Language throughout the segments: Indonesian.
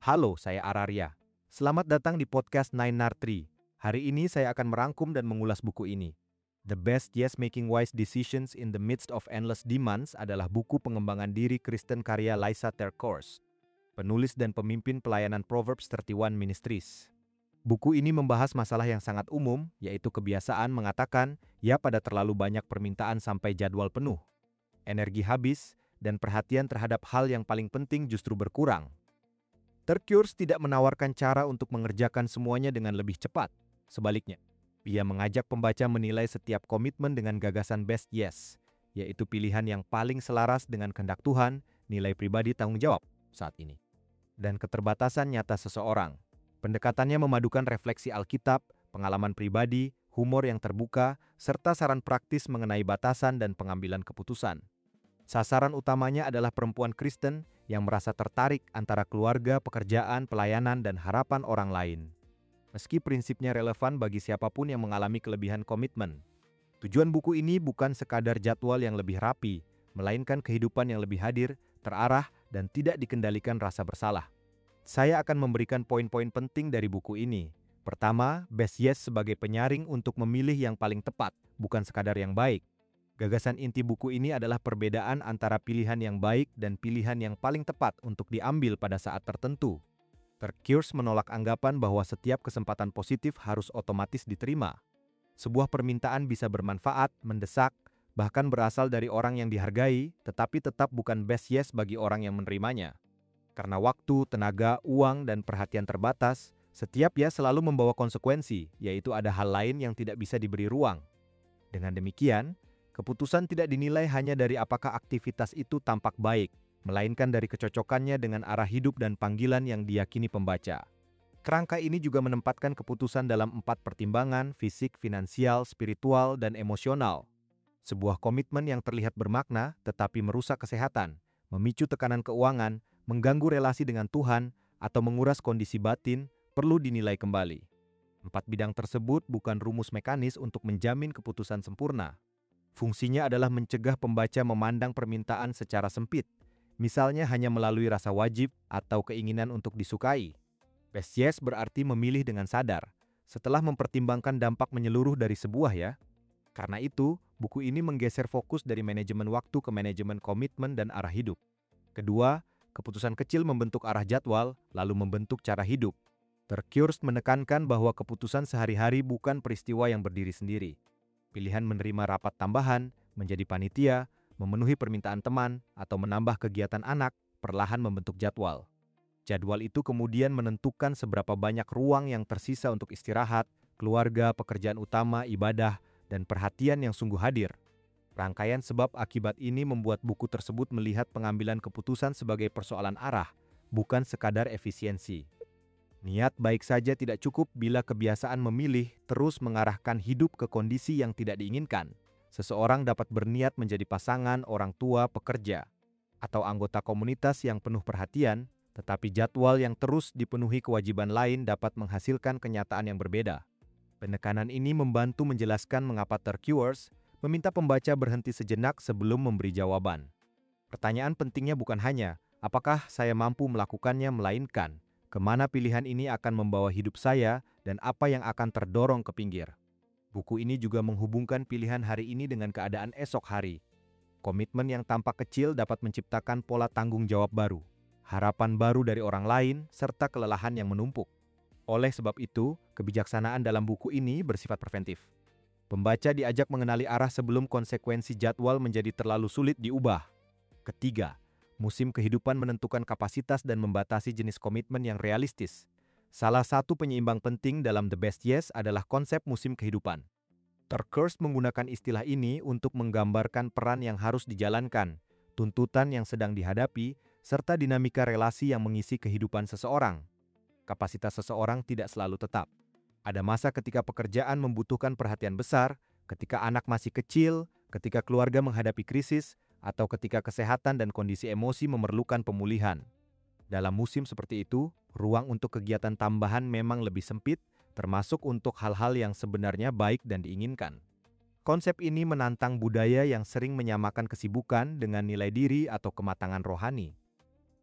Halo, saya Araria. Selamat datang di podcast Nine Nar Tree. Hari ini saya akan merangkum dan mengulas buku ini. The Best Yes Making Wise Decisions in the Midst of Endless Demands adalah buku pengembangan diri Kristen karya Lysa TerKeurst, penulis dan pemimpin pelayanan Proverbs 31 Ministries. Buku ini membahas masalah yang sangat umum, yaitu kebiasaan mengatakan ya pada terlalu banyak permintaan sampai jadwal penuh. Energi habis, dan perhatian terhadap hal yang paling penting justru berkurang. TerKeurst tidak menawarkan cara untuk mengerjakan semuanya dengan lebih cepat. Sebaliknya, ia mengajak pembaca menilai setiap komitmen dengan gagasan best yes, yaitu pilihan yang paling selaras dengan kehendak Tuhan, nilai pribadi tanggung jawab saat ini, dan keterbatasan nyata seseorang. Pendekatannya memadukan refleksi Alkitab, pengalaman pribadi, humor yang terbuka, serta saran praktis mengenai batasan dan pengambilan keputusan. Sasaran utamanya adalah perempuan Kristen yang merasa tertarik antara keluarga, pekerjaan, pelayanan, dan harapan orang lain. Meski prinsipnya relevan bagi siapapun yang mengalami kelebihan komitmen. Tujuan buku ini bukan sekadar jadwal yang lebih rapi, melainkan kehidupan yang lebih hadir, terarah, dan tidak dikendalikan rasa bersalah. Saya akan memberikan poin-poin penting dari buku ini. Pertama, best yes sebagai penyaring untuk memilih yang paling tepat, bukan sekadar yang baik. Gagasan inti buku ini adalah perbedaan antara pilihan yang baik dan pilihan yang paling tepat untuk diambil pada saat tertentu. TerKeurst menolak anggapan bahwa setiap kesempatan positif harus otomatis diterima. Sebuah permintaan bisa bermanfaat, mendesak, bahkan berasal dari orang yang dihargai, tetapi tetap bukan best yes bagi orang yang menerimanya. Karena waktu, tenaga, uang, dan perhatian terbatas, setiap ya selalu membawa konsekuensi, yaitu ada hal lain yang tidak bisa diberi ruang. Dengan demikian, keputusan tidak dinilai hanya dari apakah aktivitas itu tampak baik, melainkan dari kecocokannya dengan arah hidup dan panggilan yang diyakini pembaca. Kerangka ini juga menempatkan keputusan dalam 4 pertimbangan: fisik, finansial, spiritual, dan emosional. Sebuah komitmen yang terlihat bermakna tetapi merusak kesehatan, memicu tekanan keuangan, mengganggu relasi dengan Tuhan, atau menguras kondisi batin, perlu dinilai kembali. 4 bidang tersebut bukan rumus mekanis untuk menjamin keputusan sempurna. Fungsinya adalah mencegah pembaca memandang permintaan secara sempit, misalnya hanya melalui rasa wajib atau keinginan untuk disukai. Best yes berarti memilih dengan sadar, setelah mempertimbangkan dampak menyeluruh dari sebuah ya. Karena itu, buku ini menggeser fokus dari manajemen waktu ke manajemen komitmen dan arah hidup. Kedua, keputusan kecil membentuk arah jadwal, lalu membentuk cara hidup. TerKeurst menekankan bahwa keputusan sehari-hari bukan peristiwa yang berdiri sendiri. Pilihan menerima rapat tambahan, menjadi panitia, memenuhi permintaan teman, atau menambah kegiatan anak, perlahan membentuk jadwal. Jadwal itu kemudian menentukan seberapa banyak ruang yang tersisa untuk istirahat, keluarga, pekerjaan utama, ibadah, dan perhatian yang sungguh hadir. Rangkaian sebab akibat ini membuat buku tersebut melihat pengambilan keputusan sebagai persoalan arah, bukan sekadar efisiensi. Niat baik saja tidak cukup bila kebiasaan memilih terus mengarahkan hidup ke kondisi yang tidak diinginkan. Seseorang dapat berniat menjadi pasangan, orang tua, pekerja, atau anggota komunitas yang penuh perhatian, tetapi jadwal yang terus dipenuhi kewajiban lain dapat menghasilkan kenyataan yang berbeda. Penekanan ini membantu menjelaskan mengapa TerKeurst meminta pembaca berhenti sejenak sebelum memberi jawaban. Pertanyaan pentingnya bukan hanya, apakah saya mampu melakukannya, melainkan, kemana pilihan ini akan membawa hidup saya dan apa yang akan terdorong ke pinggir. Buku ini juga menghubungkan pilihan hari ini dengan keadaan esok hari. Komitmen yang tampak kecil dapat menciptakan pola tanggung jawab baru, harapan baru dari orang lain, serta kelelahan yang menumpuk. Oleh sebab itu, kebijaksanaan dalam buku ini bersifat preventif. Pembaca diajak mengenali arah sebelum konsekuensi jadwal menjadi terlalu sulit diubah. Ketiga, musim kehidupan menentukan kapasitas dan membatasi jenis komitmen yang realistis. Salah satu penyeimbang penting dalam The Best Yes adalah konsep musim kehidupan. TerKeurst menggunakan istilah ini untuk menggambarkan peran yang harus dijalankan, tuntutan yang sedang dihadapi, serta dinamika relasi yang mengisi kehidupan seseorang. Kapasitas seseorang tidak selalu tetap. Ada masa ketika pekerjaan membutuhkan perhatian besar, ketika anak masih kecil, ketika keluarga menghadapi krisis, atau ketika kesehatan dan kondisi emosi memerlukan pemulihan. Dalam musim seperti itu, ruang untuk kegiatan tambahan memang lebih sempit, termasuk untuk hal-hal yang sebenarnya baik dan diinginkan. Konsep ini menantang budaya yang sering menyamakan kesibukan dengan nilai diri atau kematangan rohani.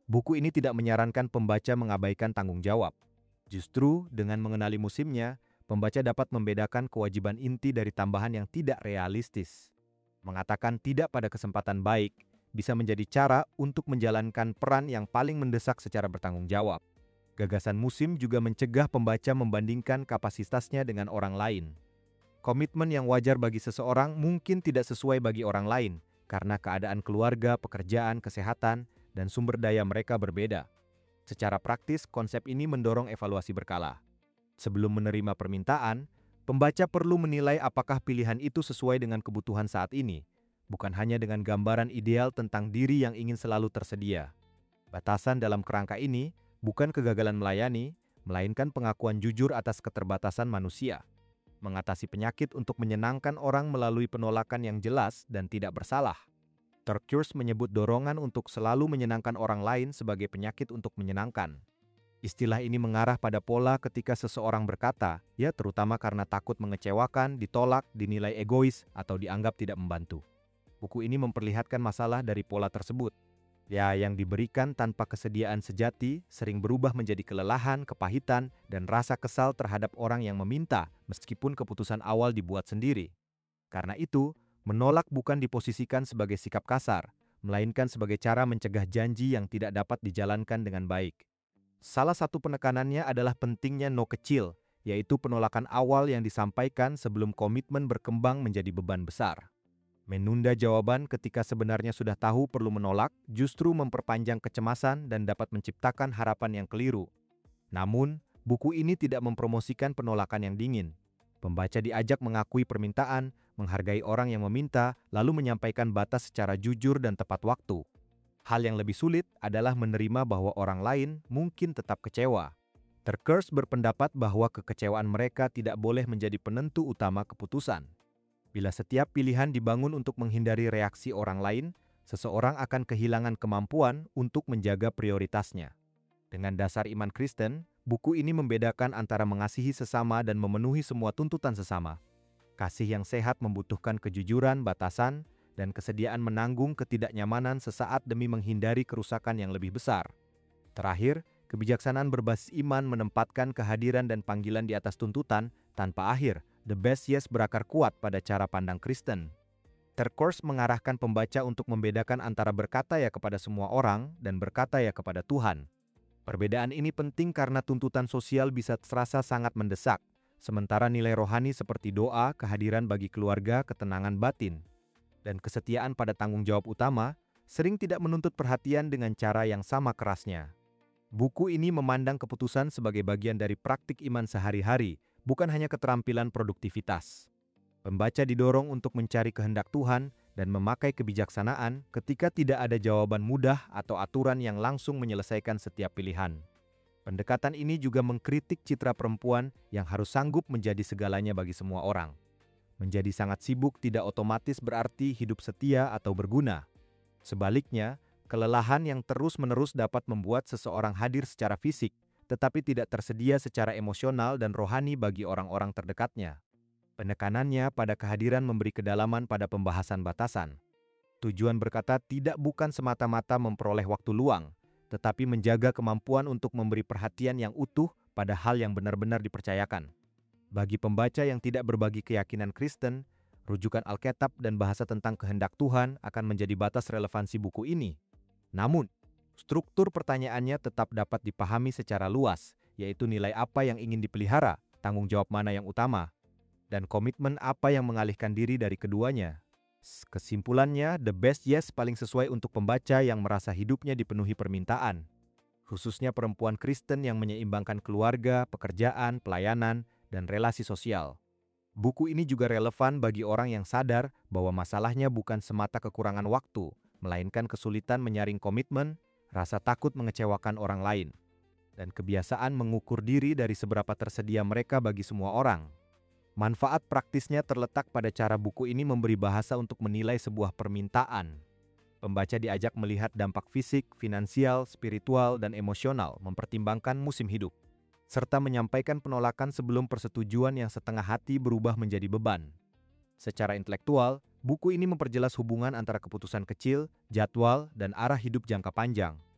Buku ini tidak menyarankan pembaca mengabaikan tanggung jawab. Justru, dengan mengenali musimnya, pembaca dapat membedakan kewajiban inti dari tambahan yang tidak realistis. Mengatakan tidak pada kesempatan baik bisa menjadi cara untuk menjalankan peran yang paling mendesak secara bertanggung jawab. Gagasan musim juga mencegah pembaca membandingkan kapasitasnya dengan orang lain. Komitmen yang wajar bagi seseorang mungkin tidak sesuai bagi orang lain karena keadaan keluarga, pekerjaan, kesehatan, dan sumber daya mereka berbeda. Secara praktis, konsep ini mendorong evaluasi berkala. Sebelum menerima permintaan, pembaca perlu menilai apakah pilihan itu sesuai dengan kebutuhan saat ini, bukan hanya dengan gambaran ideal tentang diri yang ingin selalu tersedia. Batasan dalam kerangka ini bukan kegagalan melayani, melainkan pengakuan jujur atas keterbatasan manusia. Mengatasi penyakit untuk menyenangkan orang melalui penolakan yang jelas dan tidak bersalah. Turkers menyebut dorongan untuk selalu menyenangkan orang lain sebagai penyakit untuk menyenangkan. Istilah ini mengarah pada pola ketika seseorang berkata, ya terutama karena takut mengecewakan, ditolak, dinilai egois, atau dianggap tidak membantu. Buku ini memperlihatkan masalah dari pola tersebut. Ya, yang diberikan tanpa kesediaan sejati sering berubah menjadi kelelahan, kepahitan, dan rasa kesal terhadap orang yang meminta meskipun keputusan awal dibuat sendiri. Karena itu, menolak bukan diposisikan sebagai sikap kasar, melainkan sebagai cara mencegah janji yang tidak dapat dijalankan dengan baik. Salah satu penekanannya adalah pentingnya no kecil, yaitu penolakan awal yang disampaikan sebelum komitmen berkembang menjadi beban besar. Menunda jawaban ketika sebenarnya sudah tahu perlu menolak justru memperpanjang kecemasan dan dapat menciptakan harapan yang keliru. Namun, buku ini tidak mempromosikan penolakan yang dingin. Pembaca diajak mengakui permintaan, menghargai orang yang meminta, lalu menyampaikan batas secara jujur dan tepat waktu. Hal yang lebih sulit adalah menerima bahwa orang lain mungkin tetap kecewa. Turkers berpendapat bahwa kekecewaan mereka tidak boleh menjadi penentu utama keputusan. Bila setiap pilihan dibangun untuk menghindari reaksi orang lain, seseorang akan kehilangan kemampuan untuk menjaga prioritasnya. Dengan dasar iman Kristen, buku ini membedakan antara mengasihi sesama dan memenuhi semua tuntutan sesama. Kasih yang sehat membutuhkan kejujuran, batasan, dan kesediaan menanggung ketidaknyamanan sesaat demi menghindari kerusakan yang lebih besar. Terakhir, kebijaksanaan berbasis iman menempatkan kehadiran dan panggilan di atas tuntutan tanpa akhir. The Best Yes berakar kuat pada cara pandang Kristen. Turkers mengarahkan pembaca untuk membedakan antara berkata ya kepada semua orang dan berkata ya kepada Tuhan. Perbedaan ini penting karena tuntutan sosial bisa terasa sangat mendesak, sementara nilai rohani seperti doa, kehadiran bagi keluarga, ketenangan batin, dan kesetiaan pada tanggung jawab utama sering tidak menuntut perhatian dengan cara yang sama kerasnya. Buku ini memandang keputusan sebagai bagian dari praktik iman sehari-hari, bukan hanya keterampilan produktivitas. Pembaca didorong untuk mencari kehendak Tuhan dan memakai kebijaksanaan ketika tidak ada jawaban mudah atau aturan yang langsung menyelesaikan setiap pilihan. Pendekatan ini juga mengkritik citra perempuan yang harus sanggup menjadi segalanya bagi semua orang. Menjadi sangat sibuk tidak otomatis berarti hidup setia atau berguna. Sebaliknya, kelelahan yang terus-menerus dapat membuat seseorang hadir secara fisik, tetapi tidak tersedia secara emosional dan rohani bagi orang-orang terdekatnya. Penekanannya pada kehadiran memberi kedalaman pada pembahasan batasan. Tujuan berkata tidak bukan semata-mata memperoleh waktu luang, tetapi menjaga kemampuan untuk memberi perhatian yang utuh pada hal yang benar-benar dipercayakan. Bagi pembaca yang tidak berbagi keyakinan Kristen, rujukan Alkitab dan bahasa tentang kehendak Tuhan akan menjadi batas relevansi buku ini. Namun, struktur pertanyaannya tetap dapat dipahami secara luas, yaitu nilai apa yang ingin dipelihara, tanggung jawab mana yang utama, dan komitmen apa yang mengalihkan diri dari keduanya. Kesimpulannya, The Best Yes paling sesuai untuk pembaca yang merasa hidupnya dipenuhi permintaan, khususnya perempuan Kristen yang menyeimbangkan keluarga, pekerjaan, pelayanan, dan relasi sosial. Buku ini juga relevan bagi orang yang sadar bahwa masalahnya bukan semata kekurangan waktu, melainkan kesulitan menyaring komitmen, rasa takut mengecewakan orang lain, dan kebiasaan mengukur diri dari seberapa tersedia mereka bagi semua orang. Manfaat praktisnya terletak pada cara buku ini memberi bahasa untuk menilai sebuah permintaan. Pembaca diajak melihat dampak fisik, finansial, spiritual, dan emosional, mempertimbangkan musim hidup, serta menyampaikan penolakan sebelum persetujuan yang setengah hati berubah menjadi beban. Secara intelektual, buku ini memperjelas hubungan antara keputusan kecil, jadwal, dan arah hidup jangka panjang.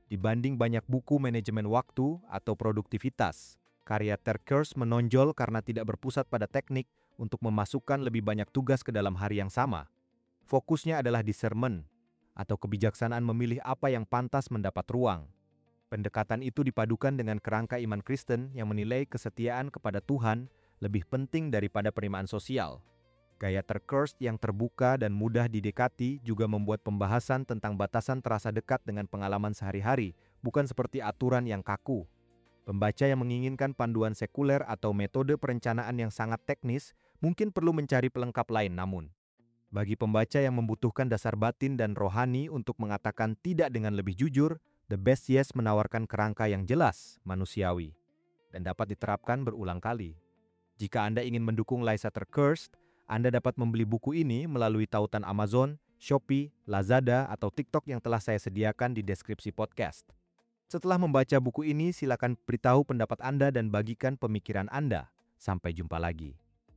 Dibanding banyak buku manajemen waktu atau produktivitas, karya Ted Kurs menonjol karena tidak berpusat pada teknik untuk memasukkan lebih banyak tugas ke dalam hari yang sama. Fokusnya adalah discernment, atau kebijaksanaan memilih apa yang pantas mendapat ruang. Pendekatan itu dipadukan dengan kerangka iman Kristen yang menilai kesetiaan kepada Tuhan lebih penting daripada penerimaan sosial. Gaya Ted Kurs yang terbuka dan mudah didekati juga membuat pembahasan tentang batasan terasa dekat dengan pengalaman sehari-hari, bukan seperti aturan yang kaku. Pembaca yang menginginkan panduan sekuler atau metode perencanaan yang sangat teknis mungkin perlu mencari pelengkap lain namun. Bagi pembaca yang membutuhkan dasar batin dan rohani untuk mengatakan tidak dengan lebih jujur, The Best Yes menawarkan kerangka yang jelas, manusiawi, dan dapat diterapkan berulang kali. Jika Anda ingin mendukung Lysa Kurst, Anda dapat membeli buku ini melalui tautan Amazon, Shopee, Lazada, atau TikTok yang telah saya sediakan di deskripsi podcast. Setelah membaca buku ini, silakan beritahu pendapat Anda dan bagikan pemikiran Anda. Sampai jumpa lagi.